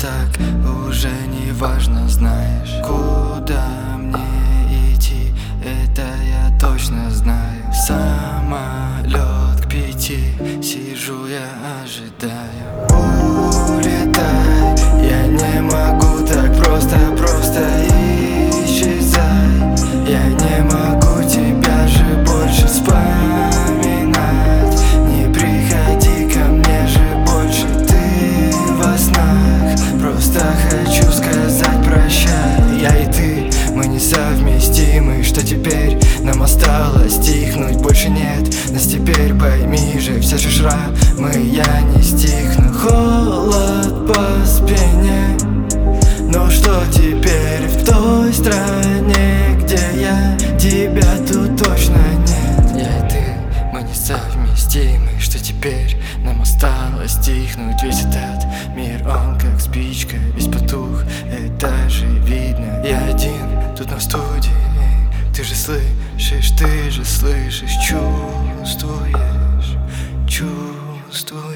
так уже не важно, знаешь, куда мне идти, это я точно знаю. Самолет к 5, сижу я ожидаю. Улетай, я не могу так просто исчезай. Я не могу тебя же больше вспоминать. Не приходи ко мне же больше ты во снах. Просто хочу сказать прощай. Я и ты, мы несовместимы. Что теперь нам осталось стихнуть? Больше нет нас теперь, пойми же. Все же шрамы, я не стихну. Холод по спине. Но что теперь в той стране, где я? Тебя тут точно нет. Я и ты, мы несовместимы. Что теперь нам осталось стихнуть? Весь этот мир, он как спичка, весь потух, это же видно. Я один тут на студии. Ты же слышишь, чувствуешь.